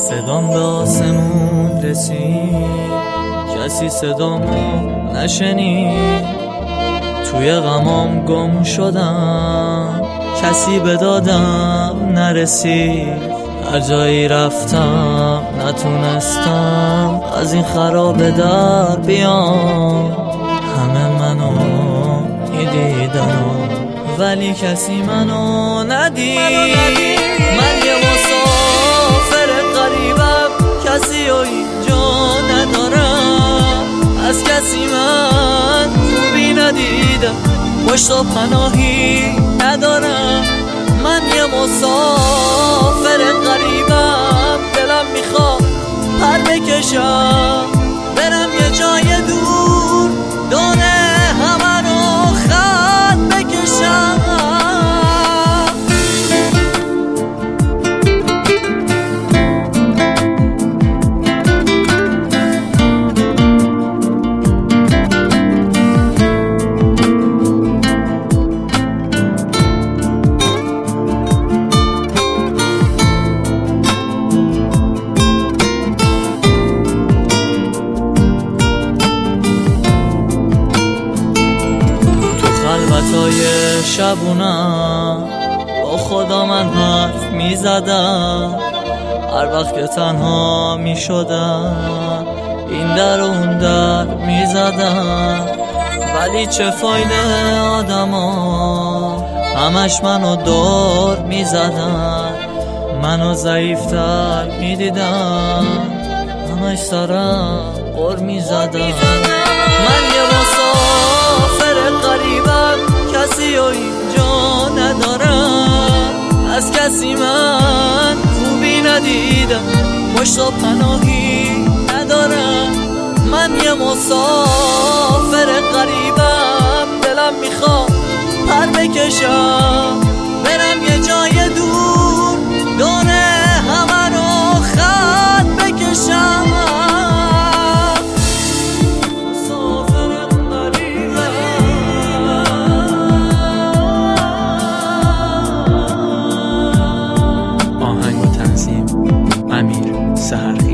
صدام به آسمون رسید، کسی صدامو نشنید. توی غمام گم شدم، کسی به دادم نرسید. هر جایی رفتم نتونستم از این خرابه در بیام. همه منو میدیدن ولی کسی منو ندید. من یه مسافر غریبم، کسی رو اینجا ندارم. از کسی من خوبی ندیدم، پشت و پناهی ندارم. من یه مسافر غریبم، دلم میخواد پر بکشم، برم یه جای دور، دونه همه رو خط بکشم. خلوتای شبونم با خدا من حرف می زدم. هر وقت که تنها می شدم این در و اون در می زدم. ولی چه فایده، آدما همش منو دور می زدن. منو ضعیفتر می دیدن، همش سرم غر می زدن. من یه مسافر غریبم، کسی رو اینجا ندارم. از کسی من خوبی ندیدم، پشت و پناهی ندارم. من یه مسافر غریبم، دلم میخواد پر بکشم، برم یه جای دور، دونه همه رو خط بکشم. امیر سحر